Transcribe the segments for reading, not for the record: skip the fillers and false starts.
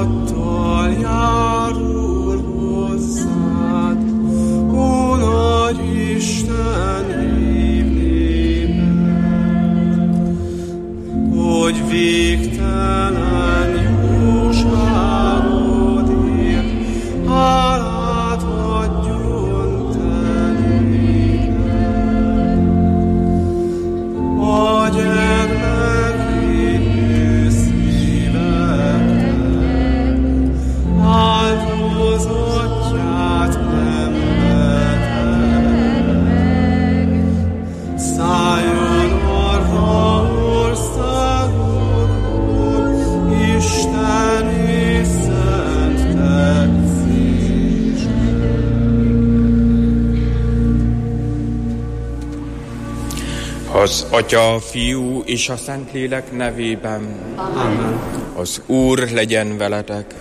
áldozattal járul hozzád, ó nagy Isten, hívni meg, hogy végtelen jóságodért hálát adjon te néked. A gyermekvédő szíveknek áldozatját nem vetted. Szálljon arra országodból Isteni szent tetszésre. Az Atya, a Fiú és a Szentlélek nevében. Amen. Az Úr legyen veletek.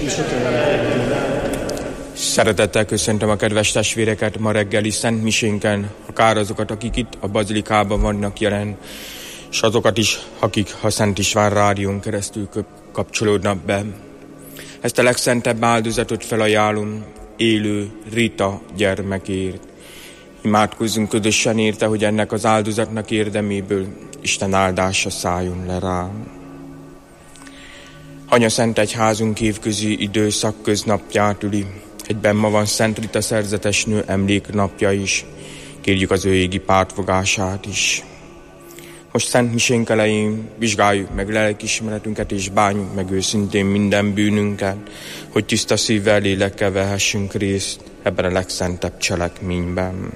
Szeretettel köszöntöm a kedves testvéreket ma reggeli Szent Misénken, akár azokat, akik itt a bazilikában vannak jelen, és azokat is, akik a Szent István rádión keresztül kapcsolódnak be. Ezt a legszentebb áldozatot felajánlom élő Rita gyermekért. Imádkozzunk közösen érte, hogy ennek az áldozatnak érdeméből Isten áldása szálljon le rám. Anyaszent Egyházunk évközi időszak köznapját üli. Egyben ma van Szent Rita szerzetesnő emléknapja is. Kérjük az ő égi pártfogását is. Most Szent Misénk elején vizsgáljuk meg lelkiismeretünket és bánjuk meg őszintén minden bűnünket, hogy tiszta szívvel, lélekkel vehessünk részt ebben a legszentebb cselekményben.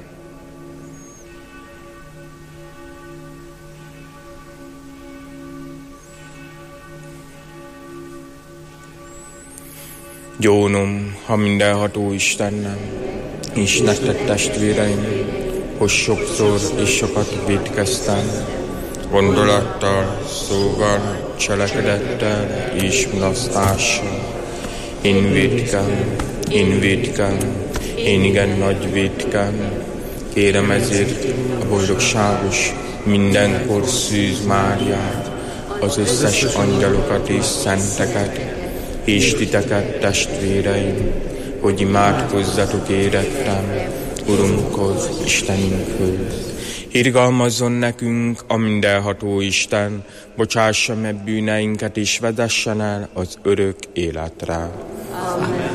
Gyónom, ha mindenható Istennem, és nektek testvéreim, hogy sokszor és sokat vétkeztem, gondolattal, szóval, cselekedettel és mulasztással. Én vétkem, én igen nagy vétkem. Kérem ezért a boldogságos, mindenkor Szűz Máriát, az összes angyalokat és szenteket, és titeket, testvéreim, hogy imádkozzatok érettem Urunkhoz, Istenünkhöz. Irgalmazzon nekünk a mindenható Isten, bocsássa meg bűneinket és vezessen el az örök életre. Amen.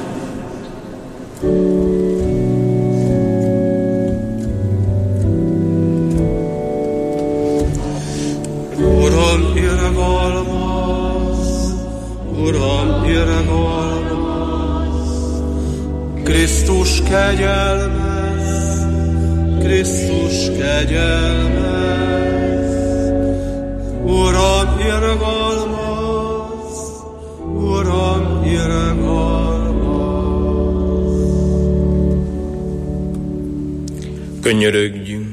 Uram, irgalmaz! Uram, irgalmaz! Krisztus kegyelmez! Krisztus kegyelmez! Uram, irgalmaz! Uram, irgalmaz! Könyörögjünk!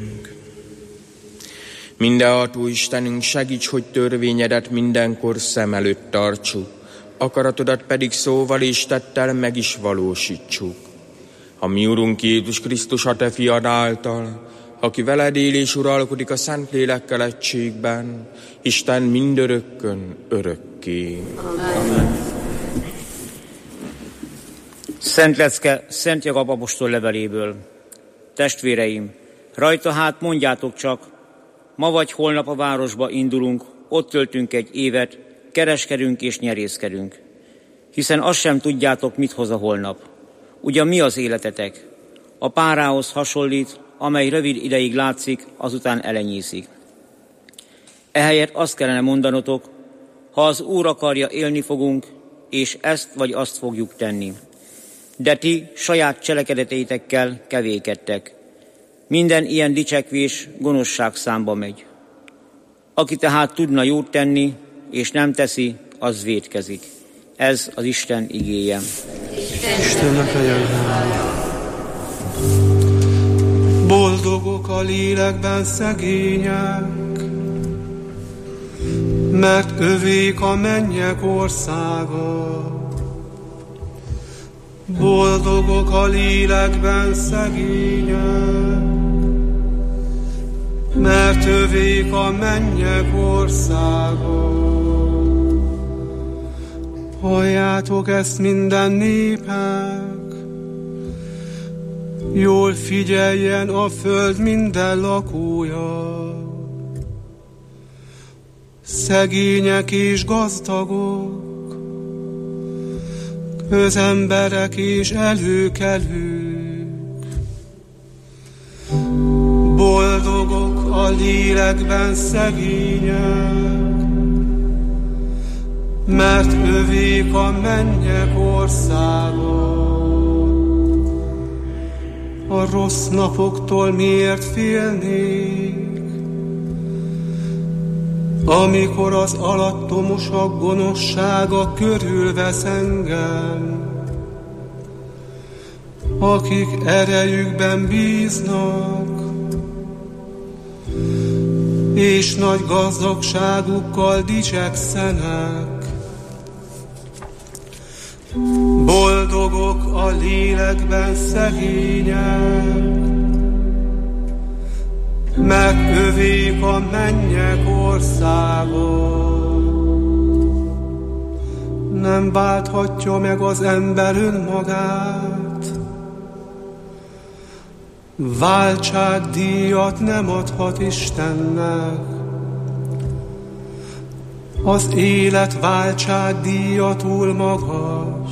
Mindenható Istenünk, segíts, hogy törvényedet mindenkor szem előtt tartsuk, akaratodat pedig szóval és tettel meg is valósítsuk. A mi Urunk Jézus Krisztus, a te fiad által, aki veled él és uralkodik a Szentlélekkel egységben, Isten mindörökkön örökké. Amen. Szent lecke Szent Jakab apostol leveléből. Testvéreim, rajta hát mondjátok csak, ma vagy holnap a városba indulunk, ott töltünk egy évet, kereskedünk és nyerészkedünk. Hiszen azt sem tudjátok, mit hoz a holnap. Ugyan mi az életetek? A párához hasonlít, amely rövid ideig látszik, azután elenyészik. Ehelyett azt kellene mondanotok, ha az Úr akarja, élni fogunk, és ezt vagy azt fogjuk tenni. De ti saját cselekedeteitekkel kevékedtek. Minden ilyen dicsekvés gonoszság számba megy. Aki tehát tudna jót tenni, és nem teszi, az vétkezik. Ez az Isten igéje. Istennek legyen hála. Boldogok a lélekben szegények, mert övék a mennyek országa. Boldogok a lélekben szegények, mert övék a mennyek országa. Halljátok ezt minden népek, jól figyeljen a föld minden lakója, szegények és gazdagok, közemberek és előkelők. Boldogok a lélekben szegények, mert övék a mennyek országa. A rossz napoktól miért félnék, amikor az alattomosak gonoszsága körülvesz engem, akik erejükben bíznak, és nagy gazdagságukkal dicsekszenek. Boldogok a lélekben szegények, mert övék a mennyek országa. Nem válthatja meg az ember önmagát, váltságdíjat nem adhat Istennek. Az élet váltságdíja túl magas,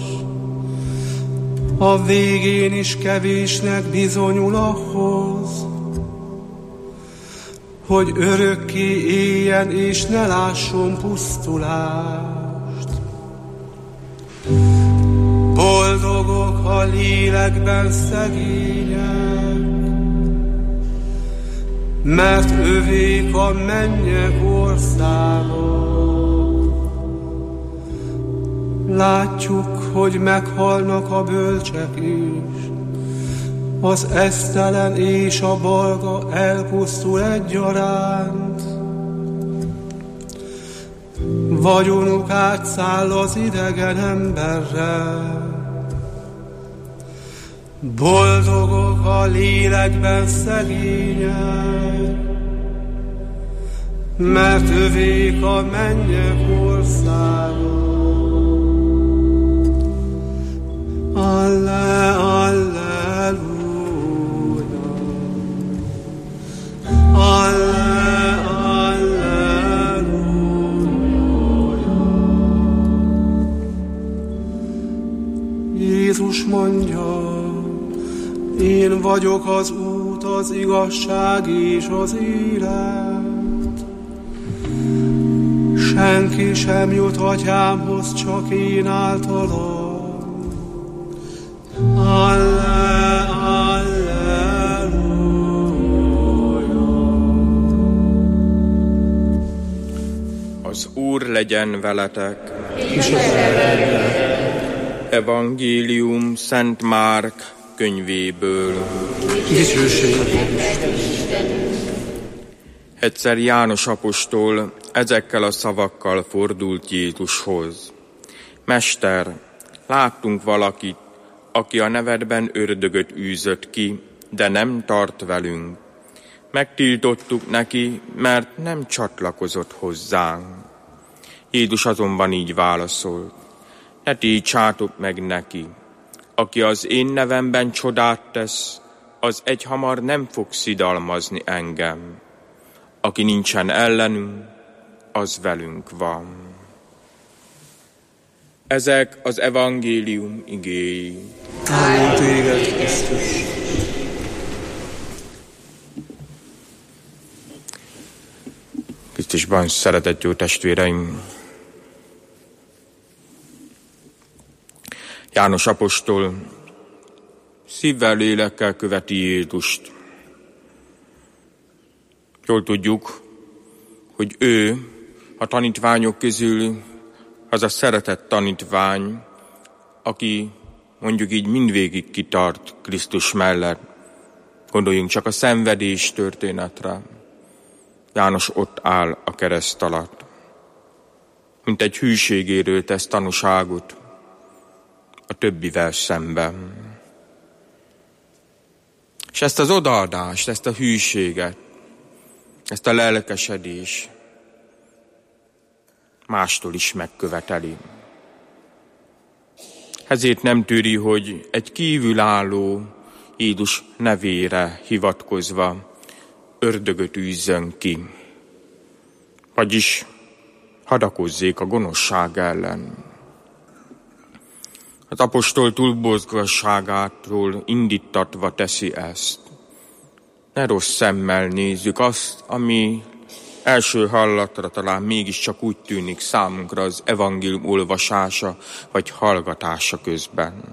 a végén is kevésnek bizonyul ahhoz, hogy örökké éljen és ne lásson pusztulást. Boldogok a lélekben szegények, mert övék a mennyek országa. Látjuk, hogy meghalnak a bölcsek is, az esztelen és a balga elpusztul egyaránt. Vagyonuk átszáll az idegen emberre. Boldogok a lélekben szegények, mert övék a mennyek országa. Alleluja, alleluja. Jézus mondja, én vagyok az út, az igazság és az élet. Senki sem jut atyámhoz, csak én általam. Az Úr legyen veletek. Evangélium Szent Márk könyvéből. Egyszer János apostol ezekkel a szavakkal fordult Jézushoz. Mester, láttunk valakit, aki a nevedben ördögöt űzött ki, de nem tart velünk. Megtiltottuk neki, mert nem csatlakozott hozzánk. Jézus azonban így válaszolt: ne tiltsátok meg neki. Aki az én nevemben csodát tesz, az egyhamar nem fog szidalmazni engem. Aki nincsen ellenünk, az velünk van. Ezek az evangélium igéi. Áldott téged, Krisztus! Krisztusban szeretett jó testvéreim! János apostol szívvel, lélekkel követi Jézust. Jól tudjuk, hogy ő a tanítványok közül az a szeretett tanítvány, aki mondjuk így mindvégig kitart Krisztus mellett. Gondoljunk csak a szenvedés történetre. János ott áll a kereszt alatt. Mint egy hűségéről tesz tanúságot a többivel szemben. És ezt az odaadást, ezt a hűséget, ezt a lelkesedést mástól is megköveteli. Ezért nem tűri, hogy egy kívülálló Jézus nevére hivatkozva ördögöt űzzön ki. Vagyis hadakozzék a gonoszság ellen. Az apostol túlbozgasságától indítatva teszi ezt. Ne rossz szemmel nézzük azt, ami első hallatra talán mégiscsak úgy tűnik számunkra az evangélium olvasása vagy hallgatása közben.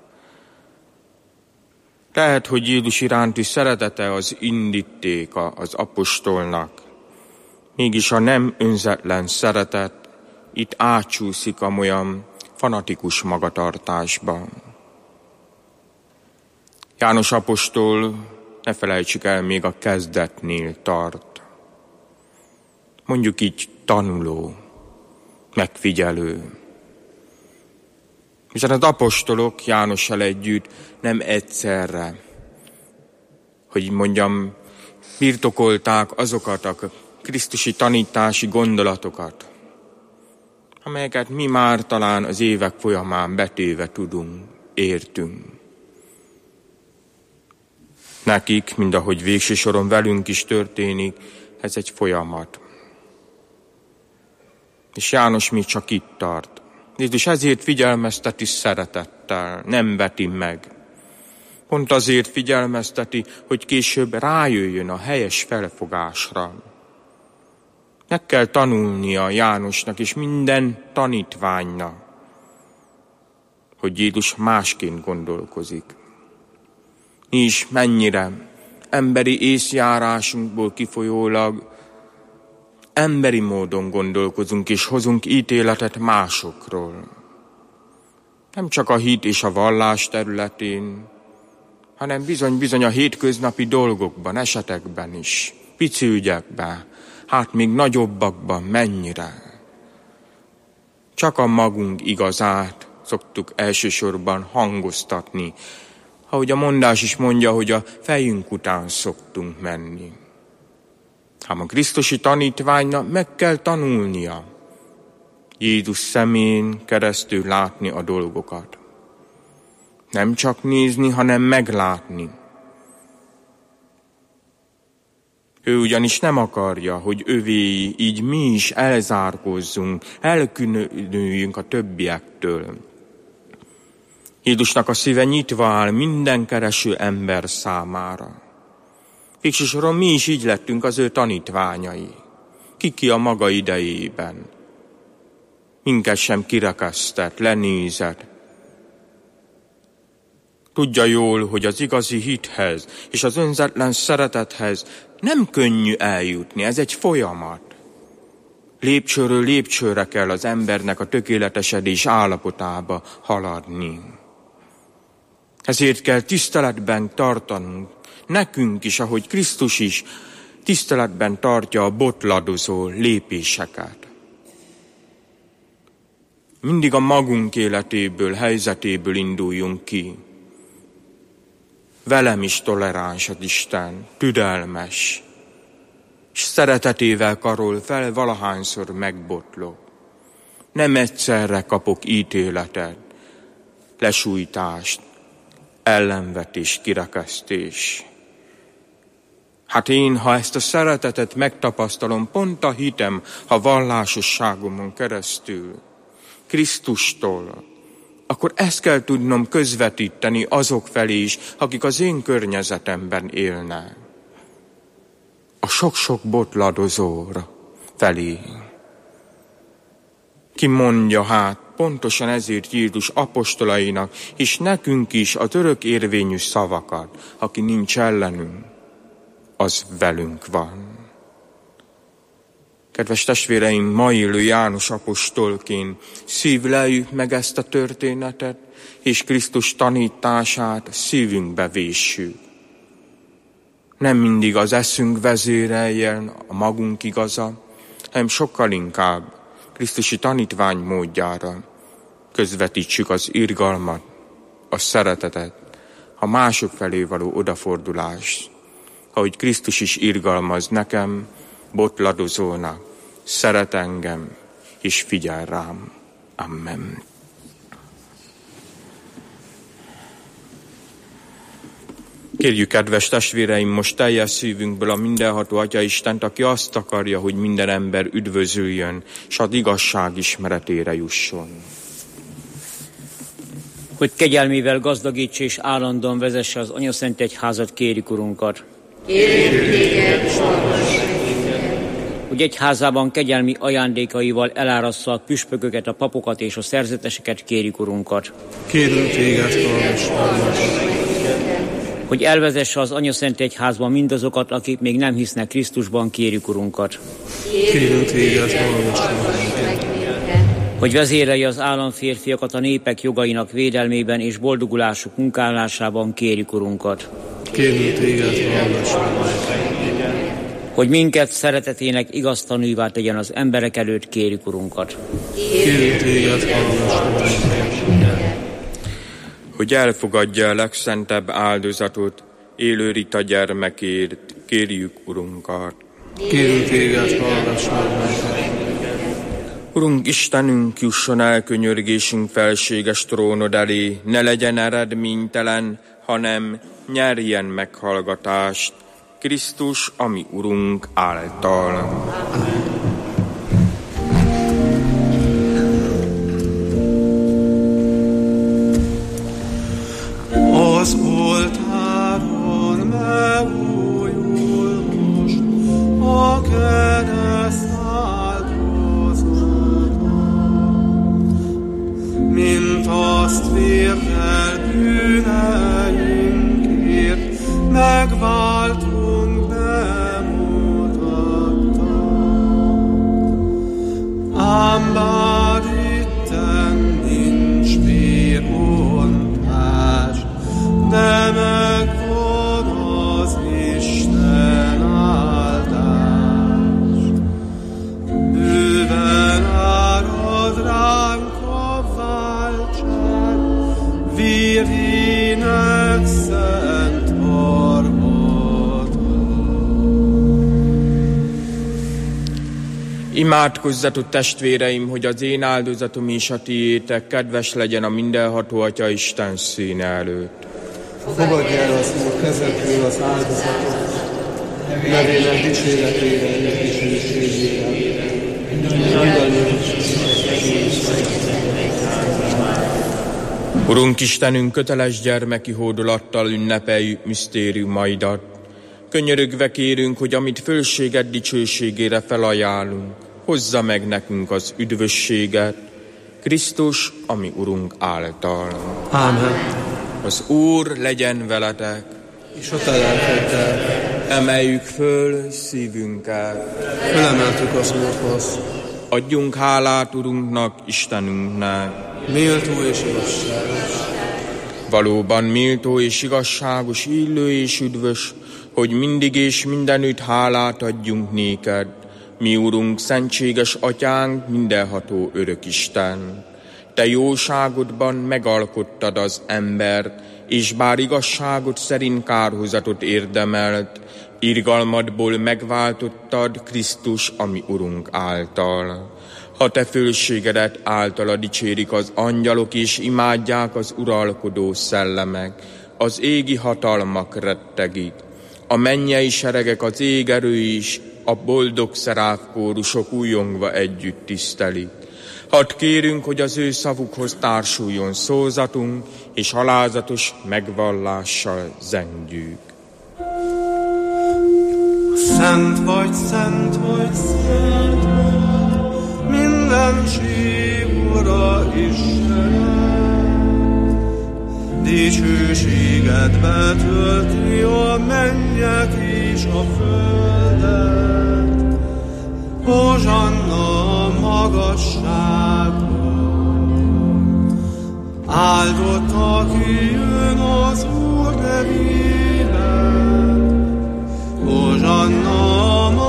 Lehet, hogy Jézus iránti szeretete az indítéka az apostolnak, mégis a nem önzetlen szeretet itt átsúszik amolyan fanatikus magatartásba. János apostol, ne felejtsük el, még a kezdetnél tart. Mondjuk így tanuló, megfigyelő. Hiszen az apostolok Jánossal együtt nem egyszerre, hogy mondjam, birtokolták azokat a krisztusi tanítási gondolatokat, amelyeket mi már talán az évek folyamán betéve tudunk, értünk. Nekik, mind ahogy végső soron velünk is történik, ez egy folyamat. És János még csak itt tart. Jézus ezért figyelmezteti szeretettel, nem veti meg. Pont azért figyelmezteti, hogy később rájöjjön a helyes felfogásra. Meg kell tanulnia Jánosnak és minden tanítványnak, hogy Jézus másként gondolkozik. Mi is mennyire emberi észjárásunkból kifolyólag emberi módon gondolkozunk és hozunk ítéletet másokról. Nem csak a hit és a vallás területén, hanem bizony a hétköznapi dolgokban, esetekben is, pici ügyekben, hát még nagyobbakban mennyire. Csak a magunk igazát szoktuk elsősorban hangoztatni, ahogy a mondás is mondja, hogy a fejünk után szoktunk menni. Ám a krisztusi tanítványnak meg kell tanulnia Jézus szemén keresztül látni a dolgokat. Nem csak nézni, hanem meglátni. Ő ugyanis nem akarja, hogy övéi, így mi is elzárkózzunk, elkülönüljünk a többiektől. Jézusnak a szíve nyitva áll minden kereső ember számára. Végső soron mi is így lettünk az ő tanítványai. Ki a maga idejében. Minket sem kirekesztett, lenézett. Tudja jól, hogy az igazi hithez és az önzetlen szeretethez nem könnyű eljutni, ez egy folyamat. Lépcsőről lépcsőre kell az embernek a tökéletesedés állapotába haladni. Ezért kell tiszteletben tartanunk, nekünk is, ahogy Krisztus is tiszteletben tartja a botladozó lépéseket. Mindig a magunk életéből, helyzetéből induljunk ki. Velem is toleráns az Isten, türelmes, és szeretetével karol fel, valahányszor megbotlok. Nem egyszerre kapok ítéletet, lesújtást, ellenvetés, kirekesztés. Hát én, ha ezt a szeretetet megtapasztalom, pont a hitem, ha vallásosságomon keresztül, Krisztustól, akkor ezt kell tudnom közvetíteni azok felé is, akik az én környezetemben élnek. A sok-sok botladozóra felé. Ki mondja hát, pontosan ezért Jézus apostolainak, és nekünk is az örök érvényű szavakat, aki nincs ellenünk, az velünk van. Kedves testvéreim, ma élő János apostolként szívleljük meg ezt a történetet, és Krisztus tanítását szívünkbe véssük. Nem mindig az eszünk vezéreljen, a magunk igaza, hanem sokkal inkább Krisztusi tanítvány módjára közvetítsük az irgalmat, a szeretetet, a mások felé való odafordulást, ahogy Krisztus is irgalmaz nekem, botladozónak, szeret engem, és figyel rám. Amen. Kérjük, kedves testvéreim, most teljes szívünkből a mindenható Atya Istent, aki azt akarja, hogy minden ember üdvözüljön, s az igazság ismeretére jusson. Hogy kegyelmével gazdagítsa és állandóan vezesse az Anyaszent Egyházat, kérjük Urunkat. Kérjük téged, hallgass minket. Hogy egyházában kegyelmi ajándékaival elárassza a püspököket, a papokat és a szerzeteseket, kérjük Urunkat. Kérünk téged, hallgass. Hogy elvezesse az Anyaszent Egyházban mindazokat, akik még nem hisznek Krisztusban, kérjük Urunkat. Kérünk téged, hallgass minket. Hogy vezérelje az államférfiakat a népek jogainak védelmében és boldogulásuk munkálásában, kérjük Urunkat. Kérünk téged, hallgass minket. Hogy minket szeretetének igaz tanúivá tegyen az emberek előtt, kérjük Urunkat. Kérünk téged, hallgass minket. Hogy elfogadja a legszentebb áldozatot, élő Rita gyermekért, kérjük Urunkat. Kérünk téged, hallgass minket. Urunk Istenünk, jusson el könyörgésünk felséges trónod elé, ne legyen eredménytelen, hanem nyerjen meghallgatást Krisztus, ami Urunk által. Az oltáron megújul most a kereszt áldozata, mint azt vérrel bűneinkért megváltunk bemutatta. Ám bár itten nincs vérontás, de megvan az Isten áldás. Bőven árad ránk a váltság, vérének szent harmata. Imádkozzatok, testvéreim, hogy az én áldozatom és a tiétek kedves legyen a mindenható Atya Isten színe előtt. Fogadj el az Úr kezedből az áldozatot, nevének dicséretére és dicsőségére. Urunk Istenünk, köteles gyermeki hódolattal ünnepeljük misztériumaidat. Könyörögve kérünk, hogy amit fölséged dicsőségére felajánlunk, hozza meg nekünk az üdvösséget, Krisztus, ami Urunk által. Ámen. Az Úr legyen veletek, És a te lelkeddel emeljük föl szívünket. felemeltük az Úrhoz. Adjunk hálát Urunknak, Istenünknek. Méltó és igazságos. Valóban méltó és igazságos, illő és üdvös, hogy mindig és mindenütt hálát adjunk néked, mi Urunk, szentséges Atyánk, mindenható Örökisten. Te jóságodban megalkottad az embert, és bár igazságod szerint kárhozatot érdemelt, irgalmadból megváltottad Krisztus, ami Urunk által. Ha te fölségedet általa dicsérik az angyalok, és imádják az uralkodó szellemek, az égi hatalmak rettegik, a mennyei seregek, az ég erői is, a boldog szeráfkórusok újongva együtt tisztelik. Hadd kérünk, hogy az ő szavukhoz társuljon szózatunk, és alázatos megvallással zengjük. Szent vagy, szent vagy, szent vagy, mindenség Ura Isten. Dicsőséged betölti a mennyek és a földet. Hozsanna a magasságban, áldott, aki jön az Úr nevében. Hozsanna a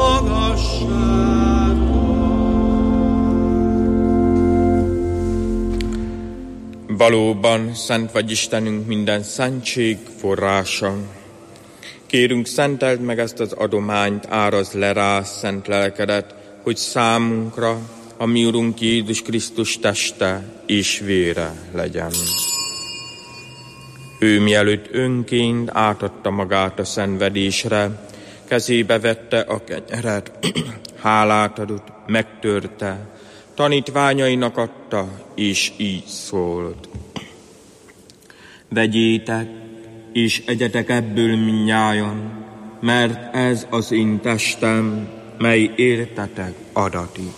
magasságban. Valóban szent vagy Istenünk, minden szentség forrása. Kérünk, szenteld meg ezt az adományt, árazd le rá szent lelkedet, hogy számunkra a mi Urunk Jézus Krisztus teste és vére legyen. Ő mielőtt önként átadta magát a szenvedésre, kezébe vette a kenyeret, hálát adott, megtörte, tanítványainak adta, és így szólt. Vegyétek, és egyetek ebből mindnyájan, mert ez az én testem, mely értetek adatik.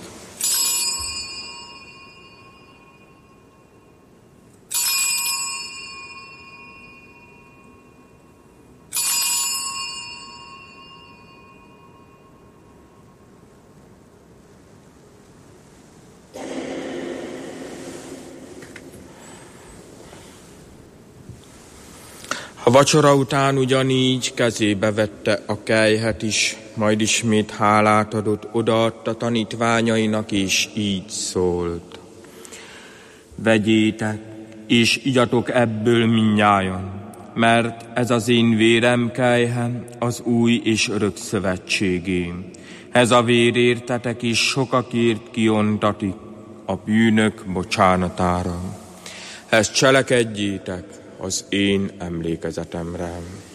A vacsora után ugyanígy kezébe vette a kelyhet is, majd ismét hálát adott, odaadta tanítványainak, és így szólt. Vegyétek, és igyatok ebből mindnyájan, mert ez az én vérem kelyhe, az új és örök szövetségé. Ez a vér értetek és sokakért kiontatik a bűnök bocsánatára. Ezt cselekedjétek az én emlékezetemre.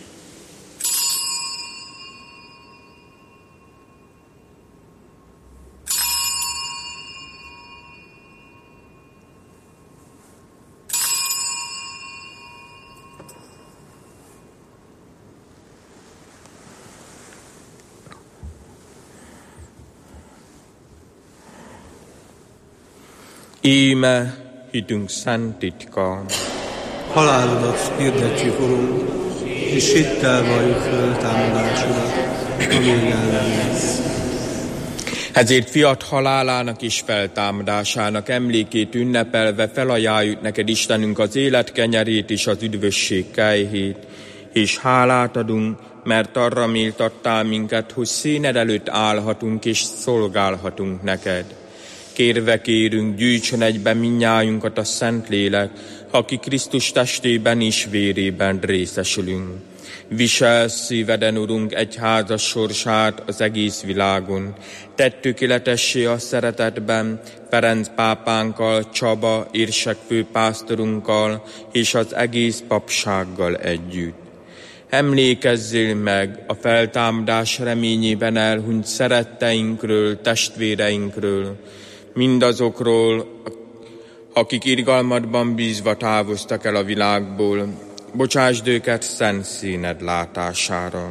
Íme hitünk szent titka. Halálodat hirdetjük, Urunk, és hittel valljuk föltámadásodat, amíg ellensz. Ezért fiat halálának és feltámadásának emlékét ünnepelve felajánljuk neked, Istenünk, az élet kenyerét és az üdvösség kelyhét, és hálát adunk, mert arra méltattál minket, hogy színed előtt állhatunk és szolgálhatunk neked. Kérve kérünk, gyűjtsön egybe mindnyájunkat a Szentlélek, aki Krisztus testében és vérében részesülünk. Visel szíveden, Urunk, egyházas sorsát az egész világon. Tedd tökéletessé a szeretetben Ferenc pápánkkal, Csaba érsek főpásztorunkkal és az egész papsággal együtt. Emlékezzél meg a feltámadás reményében elhunyt szeretteinkről, testvéreinkről, mindazokról, akik irgalmadban bízva távoztak el a világból, bocsásd őket szent színed látására.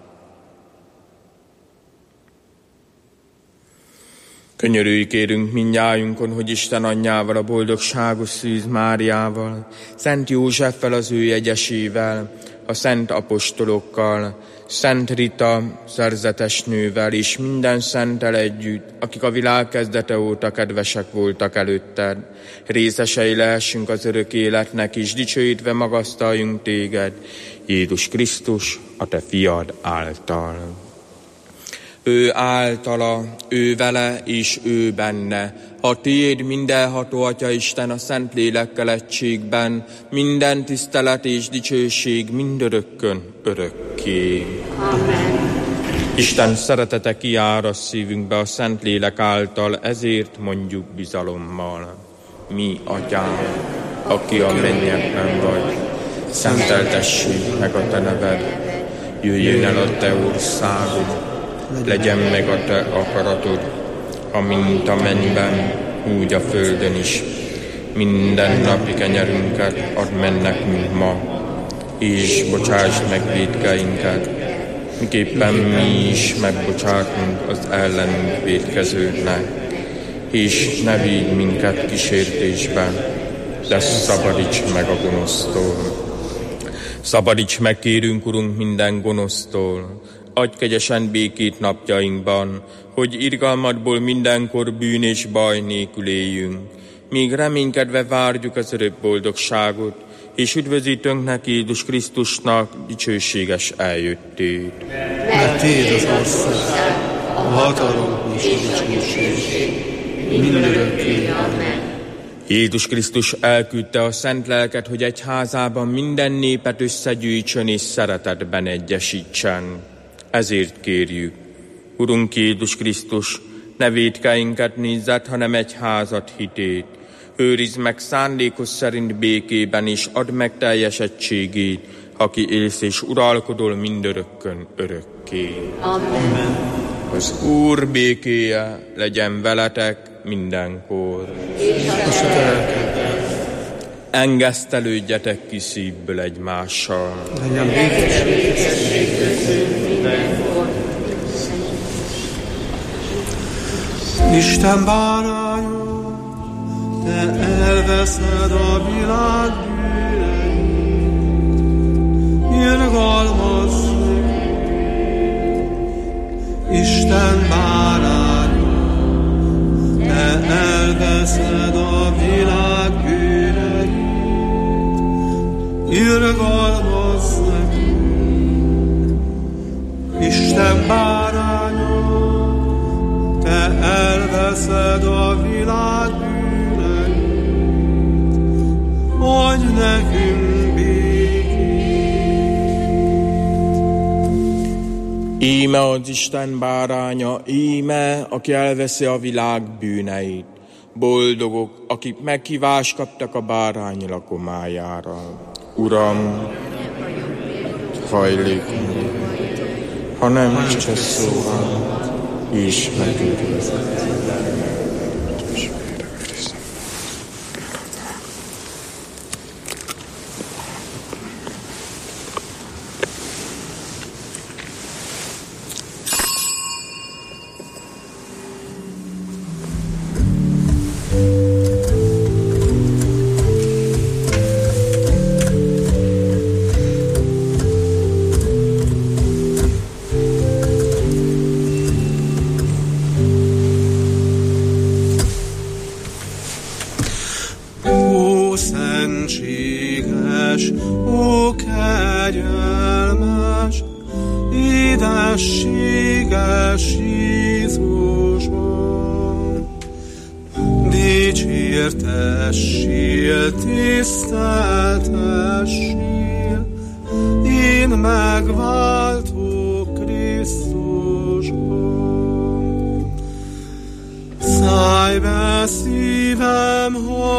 Könyörülj kérünk mindnyájunkon, hogy Isten anyjával, a boldogságos Szűz Máriával, Szent Józseffel az ő jegyesével, a szent apostolokkal, Szent Rita szerzetesnővel és minden szenttel együtt, akik a világ kezdete óta kedvesek voltak előtted, részesei lehessünk az örök életnek, és dicsőítve magasztaljunk téged, Jézus Krisztus, a te fiad által. Ő általa, ő vele és ő benne, a tiéd mindenható Atya Isten a Szentlélekkel egységben, minden tisztelet és dicsőség mindörökkön örökké. Amen. Isten szeretete kiárad szívünkbe a Szentlélek által, ezért mondjuk bizalommal. Mi, Atyám, aki a mennyekben vagy, szenteltessék meg a te neved, jöjjön el a te országod, legyen meg a te akaratod, amint a mennyben, úgy a földön is. Minden napi kenyerünket add meg nekünk ma, és bocsásd meg vétkeinket, miképpen mi is megbocsátunk az ellenünk vétkezőknek, és ne vigy minket kísértésbe, de szabadíts meg a gonosztól. Szabadíts meg, kérünk, Urunk, minden gonosztól, adj kegyesen békét napjainkban, hogy irgalmadból mindenkor bűn és baj nélkül éljünk, míg reménykedve várjuk az örök boldogságot, és üdvözítőnknek, Jézus Krisztusnak dicsőséges eljöttét. Mert Téd az ország, a hatalom és a dicsőség, mindörökké. Amen. Jézus Krisztus elküldte a szent lelket, hogy egyházában minden népet összegyűjtsön és szeretetben egyesítsen. Ezért kérjük, Urunk Jézus Krisztus, ne vétkeinket nézzed, hanem egyházat hitét. Őrizd meg szándékos szerint békében, és add meg teljesedtségét, aki élsz és uralkodol mindörökkön örökké. Amen. Az Úr békéje legyen veletek mindenkor. És a te Engesztelődjetek ki szívből egymással. Legyen békesség közül mindenkor. Isten báránya, te elveszed a világ bűneit, irgalmazz Isten báránya, te elveszed a világ bűneit, irgalmazz Isten báránya, te elveszed a világ bűneit, adj nekünk békét. Íme az Isten báránya, íme, aki elveszi a világ bűneit. Boldogok, akik meghívást kaptak a bárány lakomájára. Uram, hajlék, hanem csak szóval, és megőrizett. Ó, kegyelmes, édességes Jézusban, dicsértessél, tiszteltessél, én megváltó Krisztusban. Szállj be szívem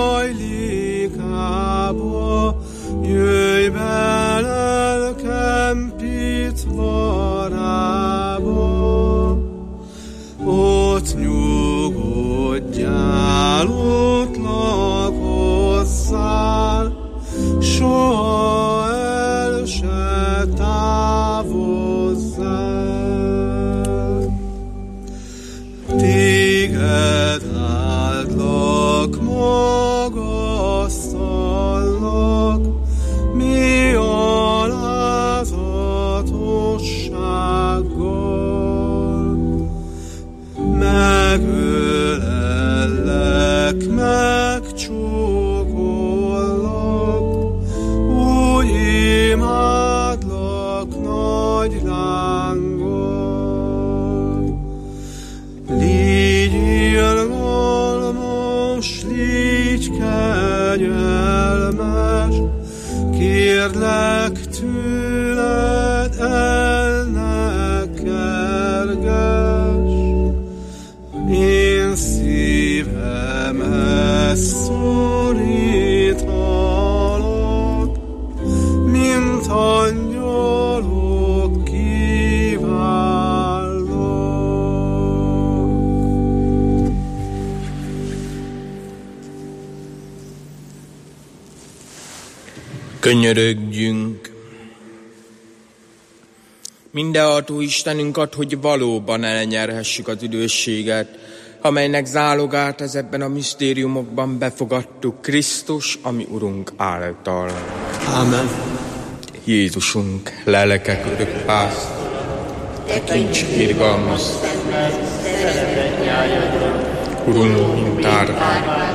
hajlékába, jöjj be lelkem pitvarába, ott nyugodjál, ott lakozzál, soha el se távozzál. Téged áldlak, magasztallak, mi alázatossággal. Megölellek, megcsókollak, úgy imádlak nagy lánggal. Légy irgalmas, légy kegyelmes, kérlek tőled, el ne kergess. Én szívemet szorítalak, mint angyalok kívánlak. Könyörögjünk! Mindenható Istenünk, add, hogy valóban elnyerhessük az üdvösséget, amelynek zálogát ebben a misztériumokban befogadtuk Krisztus, ami Urunk által. Ámen. Jézusunk, lelkek örök pásztor, tekints irgalmas, Urunk, mint árván,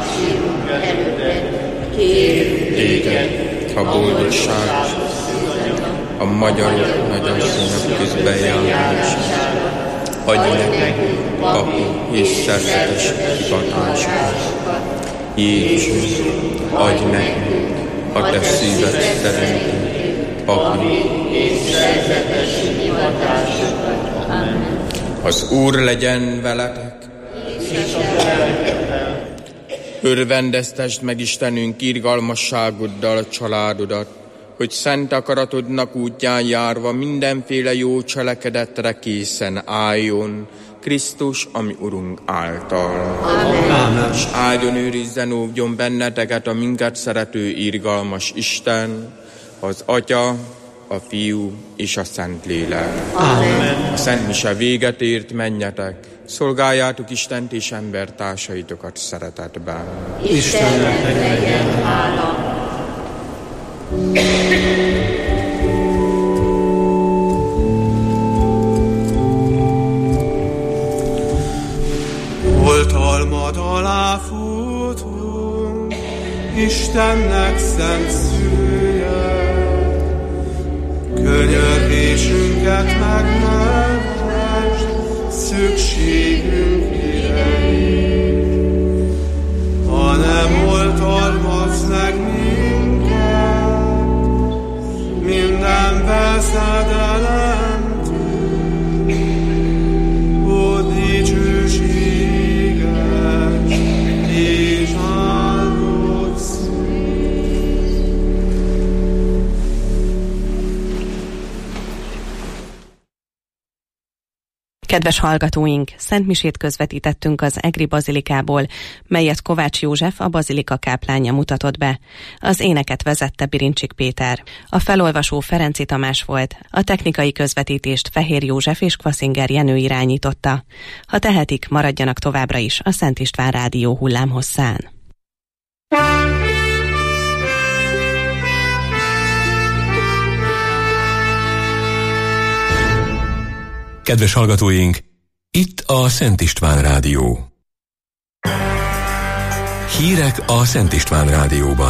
téged, a boldogság, a magyarok nagyasszonyok közben járás. Adj nekünk papi és szerzetes hivatásokat. Jézus, adj nekünk a te szíved szerint papi és szerzetes hivatásokat. Az Úr legyen veletek. Örvendeztesd meg, Istenünk, irgalmasságoddal a családodat, hogy szent akaratodnak útján járva mindenféle jó cselekedetre készen álljon, Krisztus, ami Urunk által. Amen. És áldjon, őrizzen, óvjon benneteket a minket szerető, irgalmas Isten, az Atya, a Fiú és a Szentlélek. Amen. A Szent Mise véget ért, menjetek, szolgáljátok Istent és embertársaitokat szeretetben. Istennek legyen hála. Oltalmad alá futunk, Istennek szent szülje, könyörgésünket megnövesd, szükségünk idején. Ha nem oltalmazz meg minket, minden veszedelemtől, ó dicsőséges és áldott szív. Kedves hallgatóink, szentmisét közvetítettünk az Egri Bazilikából, melyet Kovács József, a bazilika káplánja mutatott be. Az éneket vezette Birincsik Péter. A felolvasó Ferenci Tamás volt, a technikai közvetítést Fehér József és Kvaszinger Jenő irányította. Ha tehetik, maradjanak továbbra is a Szent István Rádió hullámhosszán. Kedves hallgatóink, itt a Szent István Rádió. Hírek a Szent István Rádióban.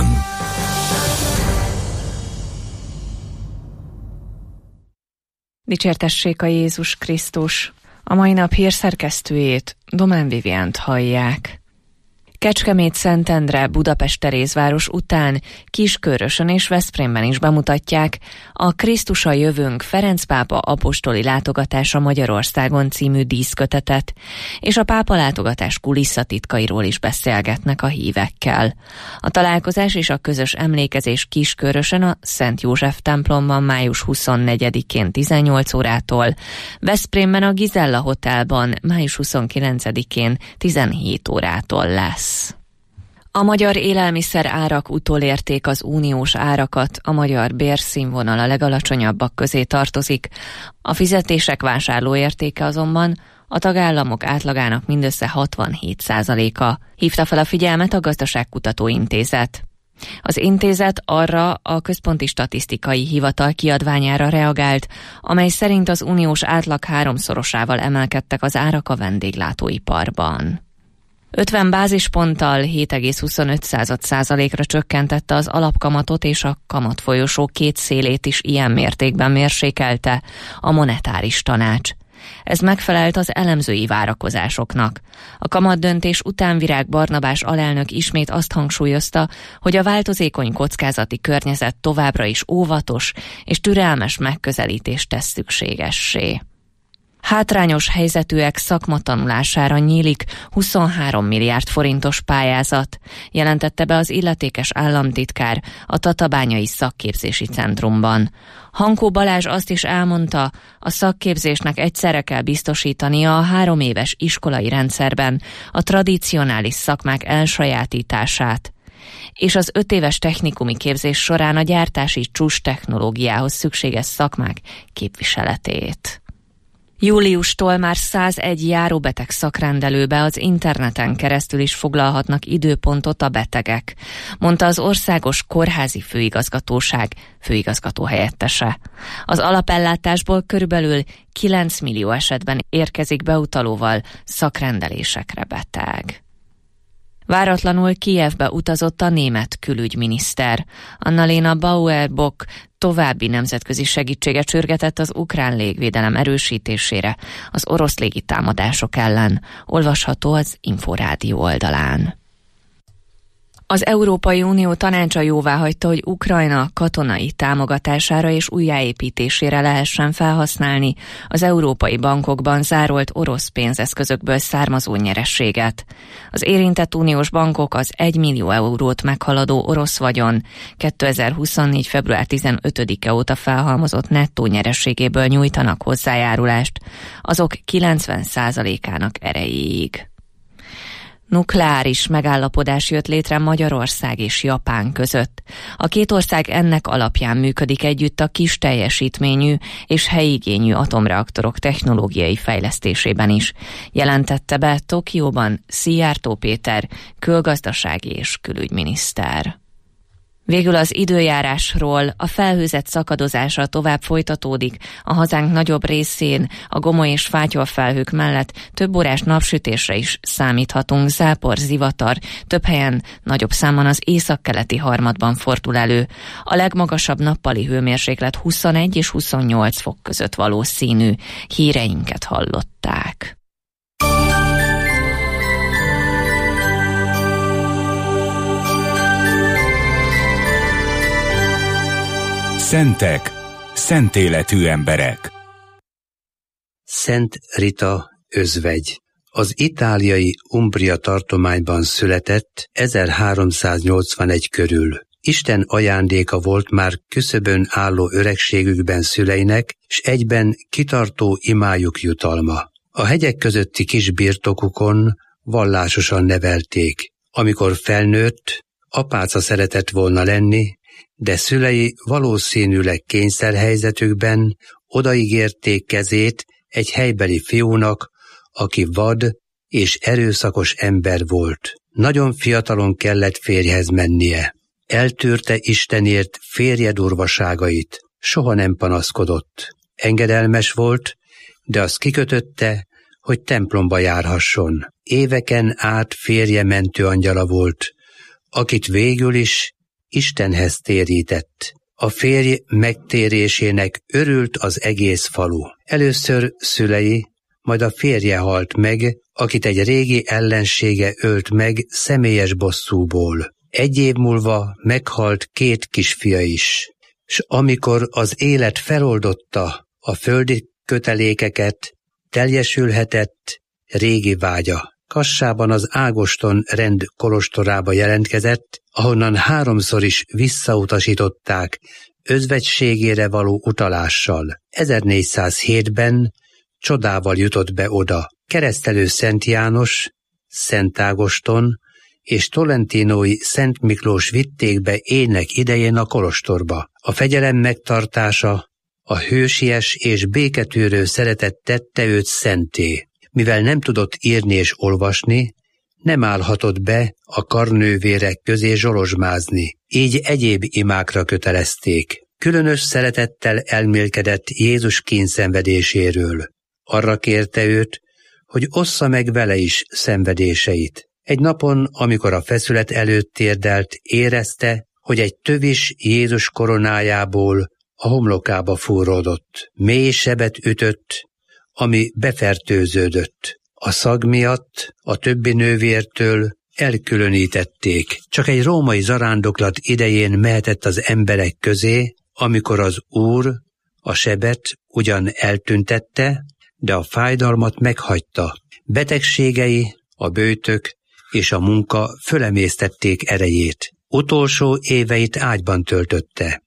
Dicsértessék a Jézus Krisztus! A mai nap hírszerkesztőjét, Domán Viviánt hallják. Kecskemét-Szentendre, Budapest-Terézváros után Kiskörösön és Veszprémben is bemutatják a Krisztussal jövünk Ferenc pápa apostoli látogatása Magyarországon című díszkötetet, és a pápa látogatás kulisszatitkairól is beszélgetnek a hívekkel. A találkozás és a közös emlékezés Kiskörösön a Szent József templomban május 24-én 18 órától, Veszprémben a Gizella Hotelban május 29-én 17 órától lesz. A magyar élelmiszer árak utolérték az uniós árakat, a magyar bérszínvonal a legalacsonyabbak közé tartozik. A fizetések vásárlóértéke azonban a tagállamok átlagának mindössze 67%-a. Hívta fel a figyelmet a Gazdaságkutató Intézet. Az intézet arra a Központi Statisztikai Hivatal kiadványára reagált, amely szerint az uniós átlag 3-szorosával emelkedtek az árak a vendéglátóiparban. 50 bázisponttal 7,25%-ra csökkentette az alapkamatot, és a kamatfolyosó két szélét is ilyen mértékben mérsékelte a monetáris tanács. Ez megfelelt az elemzői várakozásoknak. A kamatdöntés után Virág Barnabás alelnök ismét azt hangsúlyozta, hogy a változékony kockázati környezet továbbra is óvatos és türelmes megközelítést tesz szükségessé. Hátrányos helyzetűek szakmatanulására nyílik 23 milliárd forintos pályázat, jelentette be az illetékes államtitkár a Tatabányai Szakképzési Centrumban. Hankó Balázs azt is elmondta, a szakképzésnek egyszerre kell biztosítania a 3 éves iskolai rendszerben a tradicionális szakmák elsajátítását, és az 5 éves technikumi képzés során a gyártási csúcs technológiához szükséges szakmák képviseletét. Júliustól már 101 járóbeteg szakrendelőbe az interneten keresztül is foglalhatnak időpontot a betegek, mondta az Országos Kórházi Főigazgatóság főigazgatóhelyettese. Az alapellátásból körülbelül 9 millió esetben érkezik beutalóval szakrendelésekre beteg. Váratlanul Kijevbe utazott a német külügyminiszter. Annalena Baerbock további nemzetközi segítséget sürgetett az ukrán légvédelem erősítésére az orosz légitámadások ellen. Olvasható az Inforádió oldalán. Az Európai Unió tanácsa jóváhagyta, hogy Ukrajna katonai támogatására és újjáépítésére lehessen felhasználni az európai bankokban zárolt orosz pénzeszközökből származó nyerességet. Az érintett uniós bankok az 1 millió eurót meghaladó orosz vagyon 2024. február 15-e óta felhalmozott nettó nyerességéből nyújtanak hozzájárulást, azok 90%-ának erejéig. Nukleáris megállapodás jött létre Magyarország és Japán között. A két ország ennek alapján működik együtt a kis teljesítményű és helyigényű atomreaktorok technológiai fejlesztésében is, jelentette be Tokióban Szijjártó Péter, külgazdasági és külügyminiszter. Végül az időjárásról: a felhőzet szakadozása tovább folytatódik, a hazánk nagyobb részén a gomoly és fátyolfelhők mellett több órás napsütésre is számíthatunk, zápor, zivatar, több helyen nagyobb számban az északkeleti harmadban fordul elő. A legmagasabb nappali hőmérséklet 21 és 28 fok között valószínű. Híreinket hallották. Szentek, szent életű emberek. Szent Rita özvegy. Az itáliai Umbria tartományban született 1381 körül. Isten ajándéka volt már küszöbön álló öregségükben szüleinek, s egyben kitartó imájuk jutalma. A hegyek közötti kis birtokukon vallásosan nevelték. Amikor felnőtt, apáca szeretett volna lenni, de szülei valószínűleg kényszerhelyzetükben odaígérték kezét egy helybeli fiúnak, aki vad és erőszakos ember volt. Nagyon fiatalon kellett férjhez mennie. Eltűrte Istenért férje durvaságait, soha nem panaszkodott. Engedelmes volt, de azt kikötötte, hogy templomba járhasson. Éveken át férje mentőangyala volt, akit végül is Istenhez térített. A férj megtérésének örült az egész falu. Először szülei, majd a férje halt meg, akit egy régi ellensége ölt meg személyes bosszúból. 1 év múlva meghalt 2 kisfia is, s amikor az élet feloldotta a földi kötelékeket, teljesülhetett régi vágya. Kassában az Ágoston rend kolostorába jelentkezett, ahonnan 3-szor is visszautasították özvegységére való utalással. 1407-ben csodával jutott be oda. Keresztelő Szent János, Szent Ágoston és Tolentinói Szent Miklós vitték be ének idején a kolostorba. A fegyelem megtartása, a hősies és béketűrő szeretet tette őt szenté. Mivel nem tudott írni és olvasni, nem állhatott be a karnővérek közé zsolozsmázni, így egyéb imákra kötelezték. Különös szeretettel elmélkedett Jézus kínszenvedéséről. Arra kérte őt, hogy ossza meg vele is szenvedéseit. Egy napon, amikor a feszület előtt térdelt, érezte, hogy egy tövis Jézus koronájából a homlokába fúródott. Mély sebet ütött, ami befertőződött. A szag miatt a többi nővértől elkülönítették. Csak egy római zarándoklat idején mehetett az emberek közé, amikor az Úr a sebet ugyan eltüntette, de a fájdalmat meghagyta. Betegségei, a böjtök és a munka fölemésztették erejét. Utolsó éveit ágyban töltötte.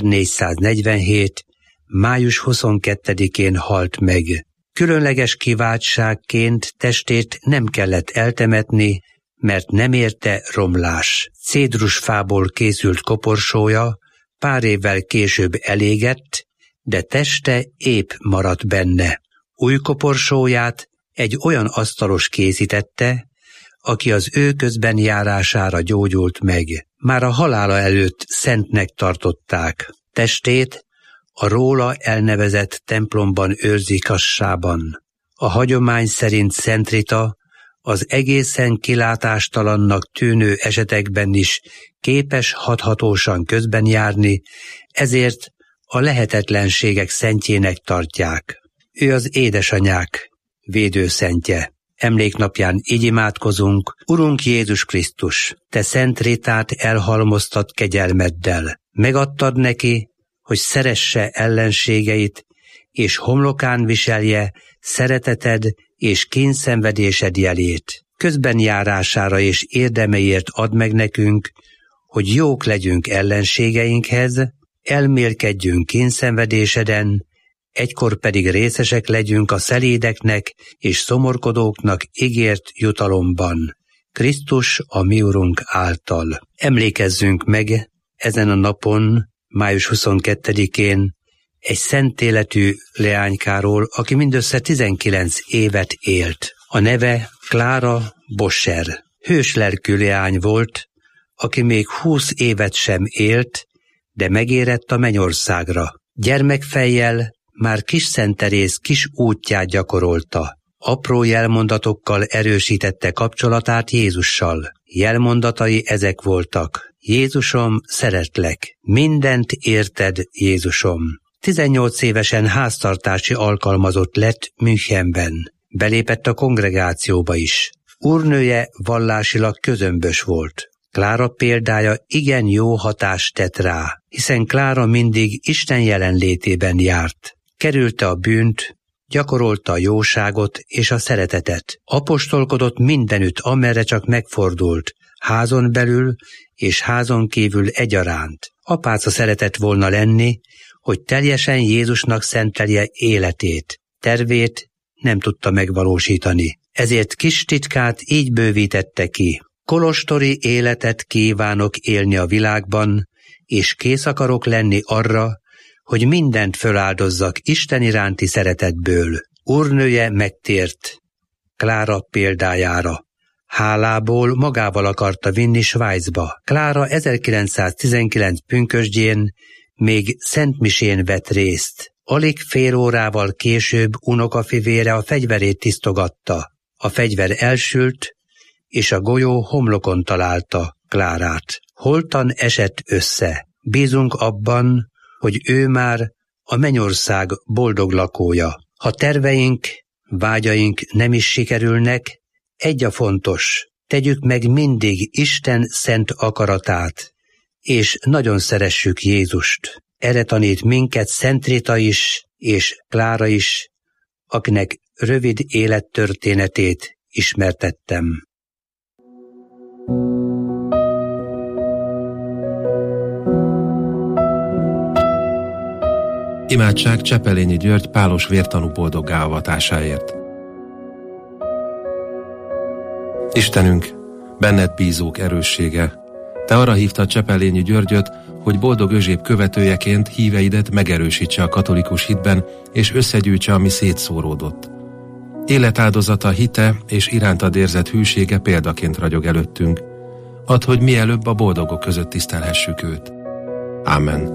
1447. május 22-én halt meg. Különleges kiváltságként testét nem kellett eltemetni, mert nem érte romlás. Cédrusfából készült koporsója pár évvel később elégett, de teste épp maradt benne. Új koporsóját egy olyan asztalos készítette, aki az ő közben járására gyógyult meg. Már a halála előtt szentnek tartották. Testét a róla elnevezett templomban őrzi Kassában. A hagyomány szerint Szent Rita az egészen kilátástalannak tűnő esetekben is képes hathatósan közben járni, ezért a lehetetlenségek szentjének tartják. Ő az édesanyák védőszentje. Emléknapján így imádkozunk: Urunk Jézus Krisztus, Te szent rétát elhalmoztad kegyelmeddel. Megadtad neki, hogy szeresse ellenségeit, és homlokán viselje szereteted és kényszenvedésed jelét. Közben járására és érdemeiért add meg nekünk, hogy jók legyünk ellenségeinkhez, elmélkedjünk kényszenvedéseden, egykor pedig részesek legyünk a szelédeknek és szomorkodóknak ígért jutalomban, Krisztus a mi Urunk által. Emlékezzünk meg ezen a napon, május 22-én, egy szent életű leánykáról, aki mindössze 19 évet élt. A neve Klára Boscher. Hőslelkű leány volt, aki még 20 évet sem élt, de megérett a mennyországra. Gyermekfejjel már Kis Szent Teréz kis útját gyakorolta. Apró jelmondatokkal erősítette kapcsolatát Jézussal. Jelmondatai ezek voltak: Jézusom, szeretlek, mindent érted, Jézusom. 18 évesen háztartási alkalmazott lett Münchenben. Belépett a kongregációba is. Úrnője vallásilag közömbös volt. Klára példája igen jó hatást tett rá, hiszen Klára mindig Isten jelenlétében járt. Kerülte a bűnt, gyakorolta a jóságot és a szeretetet. Apostolkodott mindenütt, amerre csak megfordult, házon belül és házon kívül egyaránt. Apáca szeretett volna lenni, hogy teljesen Jézusnak szentelje életét. Tervét nem tudta megvalósítani. Ezért kis titkát így bővítette ki: kolostori életet kívánok élni a világban, és kész akarok lenni arra, hogy mindent föláldozzak Isten iránti szeretetből. Úrnője megtért Klára példájára. Hálából magával akarta vinni Svájcba. Klára 1919 pünkösdjén még szentmisén vett részt. Alig fél órával később unokafivére a fegyverét tisztogatta. A fegyver elsült, és a golyó homlokon találta Klárát. Holtan esett össze. Bízunk abban, hogy ő már a mennyország boldog lakója. Ha terveink, vágyaink nem is sikerülnek, egy a fontos: tegyük meg mindig Isten szent akaratát, és nagyon szeressük Jézust. Erre tanít minket Szent Rita is, és Klára is, akinek rövid élettörténetét ismertettem. Imádság Csepelényi György pálos vértanú boldoggá avatásáért. Istenünk, benned bízók erőssége, Te arra hívtad Csepelényi Györgyöt, hogy boldog Özséb követőjeként híveidet megerősítse a katolikus hitben, és összegyűjtse, ami szétszóródott. Életáldozata, hite és irántad érzett hűsége példaként ragyog előttünk. Add, hogy mielőbb a boldogok között tisztelhessük őt. Ámen.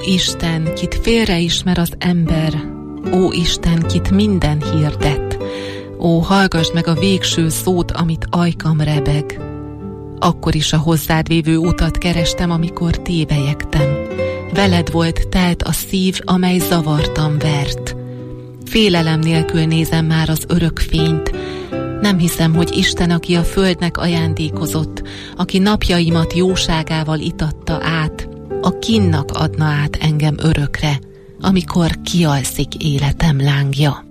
Isten, kit félreismer az ember, ó Isten, kit minden hirdet, ó, hallgass meg a végső szót, amit ajkam rebeg. Akkor is a hozzád vívő utat kerestem, amikor tévelyegtem. Veled volt telt a szív, amely zavartam vert. Félelem nélkül nézem már az örök fényt. Nem hiszem, hogy Isten, aki a földnek ajándékozott, aki napjaimat jóságával itatta át, a kínnak adna át engem örökre, amikor kialszik életem lángja.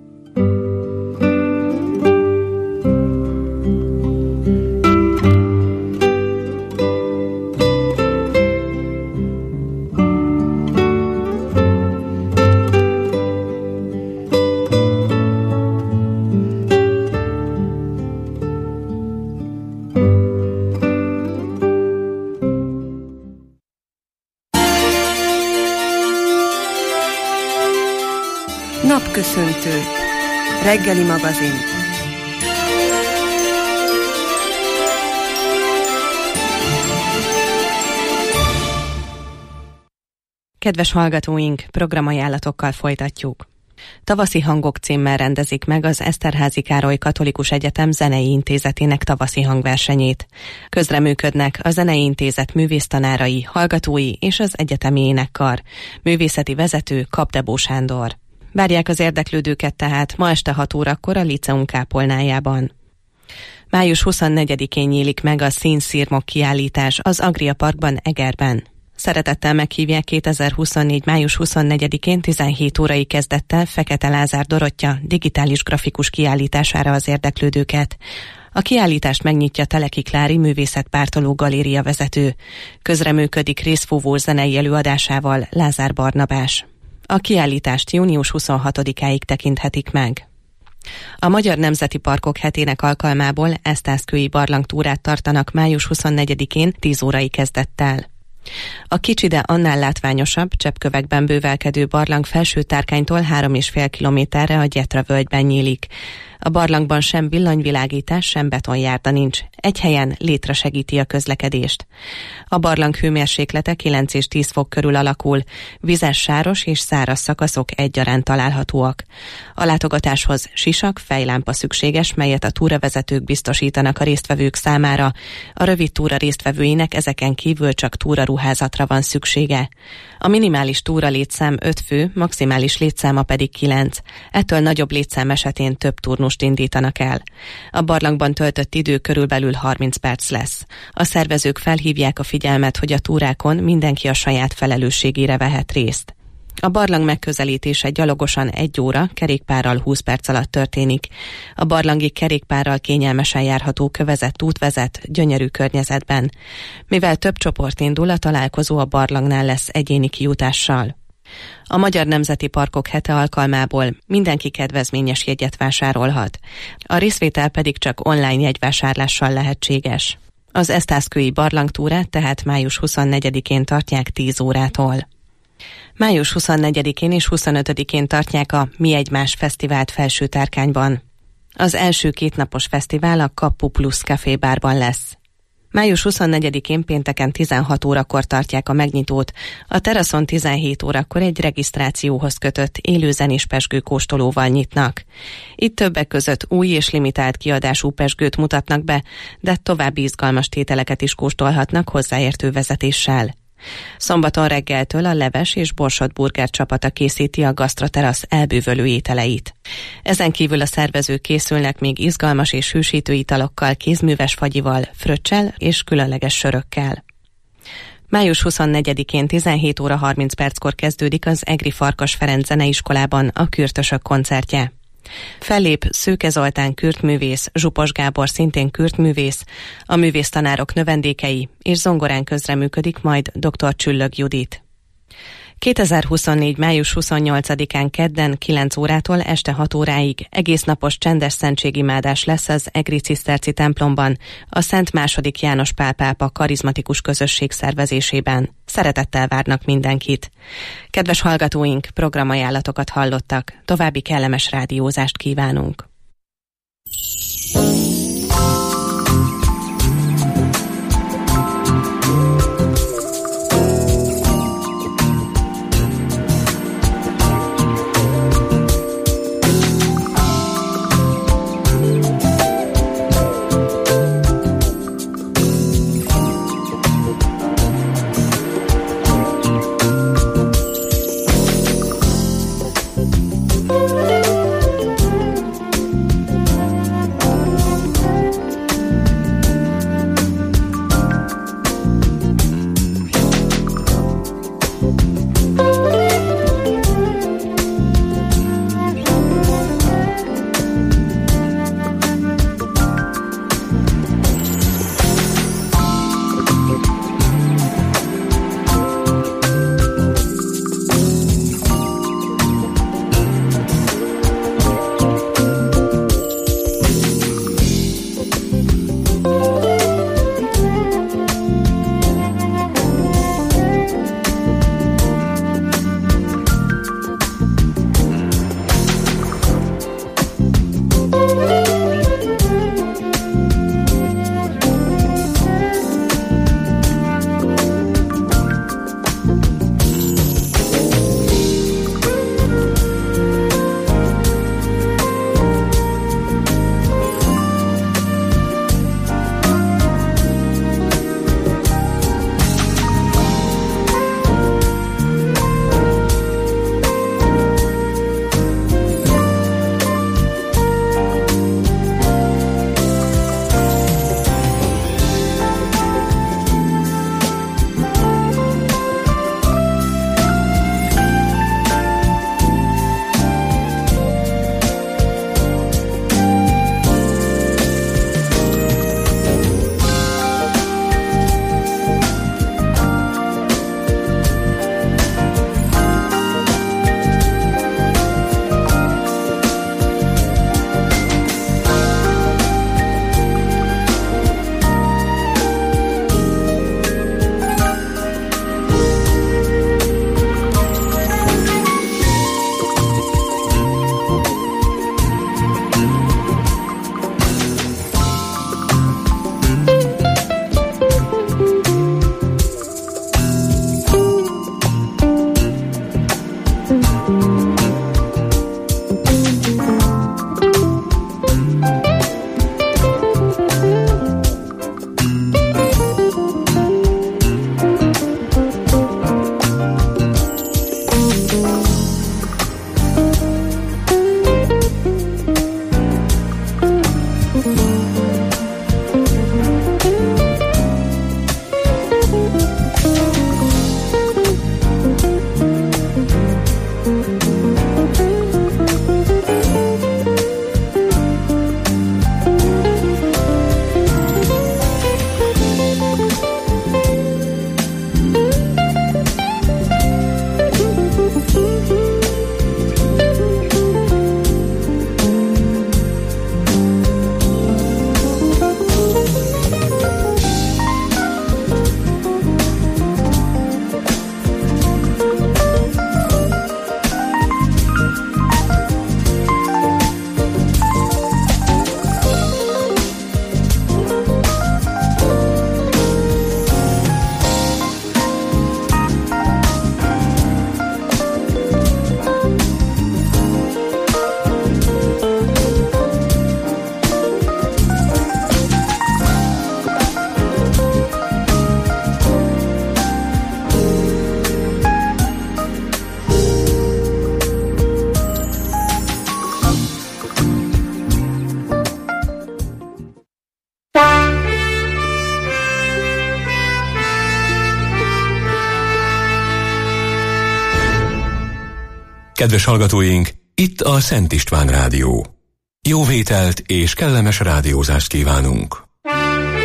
Napköszöntő. Reggeli magazin. Kedves hallgatóink, programajánlatokkal folytatjuk. Tavaszi hangok címmel rendezik meg az Eszterházy Károly Katolikus Egyetem Zenei Intézetének tavaszi hangversenyét. Közreműködnek a Zenei Intézet művésztanárai, hallgatói és az egyetemi énekkar. Művészeti vezető Kapdebó Sándor. Várják az érdeklődőket tehát ma este 6 órakor a Líceum kápolnájában. Május 24-én nyílik meg a Színszirmok kiállítás az Agria Parkban, Egerben. Szeretettel meghívják 2024. május 24-én 17 órai kezdettel Fekete Lázár Dorottya digitális grafikus kiállítására az érdeklődőket. A kiállítást megnyitja Teleki Klári művészetpártoló galéria vezető. Közreműködik részfúvó zenei előadásával Lázár Barnabás. A kiállítást június 26-áig tekinthetik meg. A Magyar Nemzeti Parkok hetének alkalmából esztászkői barlangtúrát tartanak május 24-én 10 órai kezdettel. A kicsi, de annál látványosabb, cseppkövekben bővelkedő barlang felső tárkánytól 3,5 kilométerre a Gyetra völgyben nyílik. A barlangban sem villanyvilágítás, sem betonjárda nincs. Egy helyen létre segíti a közlekedést. A barlang hőmérséklete 9 és 10 fok körül alakul, vizes, sáros és száraz szakaszok egyaránt találhatóak. A látogatáshoz sisak, fejlámpa szükséges, melyet a túravezetők biztosítanak a résztvevők számára. A rövid túra résztvevőinek ezeken kívül csak túraruházatra van szüksége. A minimális túra létszám 5 fő, maximális létszáma pedig 9. Ettől nagyobb létszám esetén több turnust indítanak el. A barlangban töltött idő körülbelül 30 perc lesz. A szervezők felhívják a figyelmet, hogy a túrákon mindenki a saját felelősségére vehet részt. A barlang megközelítése gyalogosan 1 óra, kerékpárral 20 perc alatt történik. A barlangig kerékpárral kényelmesen járható kövezett út vezet, gyönyörű környezetben. Mivel több csoport indul, a találkozó a barlangnál lesz egyéni kijutással. A Magyar Nemzeti Parkok hete alkalmából mindenki kedvezményes jegyet vásárolhat. A részvétel pedig csak online jegyvásárlással lehetséges. Az esztászkői barlangtúrát tehát május 24-én tartják 10 órától. Május 24-én és 25-én tartják a Mi Egymás Fesztivált Felsőtárkányban. Az első 2 napos fesztivál a Kapu Plus Café Bárban lesz. Május 24-én pénteken 16 órakor tartják a megnyitót, a teraszon 17 órakor egy regisztrációhoz kötött élő zenés pezsgő kóstolóval nyitnak. Itt többek között új és limitált kiadású pezsgőt mutatnak be, de további izgalmas tételeket is kóstolhatnak hozzáértő vezetéssel. Szombaton reggeltől a leves és borsot burger csapata készíti a gasztroterasz elbűvölő ételeit. Ezen kívül a szervezők készülnek még izgalmas és hűsítő italokkal, kézműves fagyival, fröccsel és különleges sörökkel. Május 24-én 17 óra 30 perckor kezdődik az Egri Farkas Ferenc Zeneiskolában a Kürtösök koncertje. Fellép Szőke Zoltán kürtművész, Zsupos Gábor szintén kürtművész, a művésztanárok növendékei, és zongorán közreműködik majd dr. Csüllög Judit. 2024. május 28-án kedden 9 órától este 6 óráig egésznapos csendes szentségimádás lesz az Egri Ciszterci templomban, a Szent II. János Pál pápa karizmatikus közösség szervezésében. Szeretettel várnak mindenkit. Kedves hallgatóink, programajánlatokat hallottak, további kellemes rádiózást kívánunk. Kedves hallgatóink, itt a Szent István Rádió. Jó vételt és kellemes rádiózást kívánunk!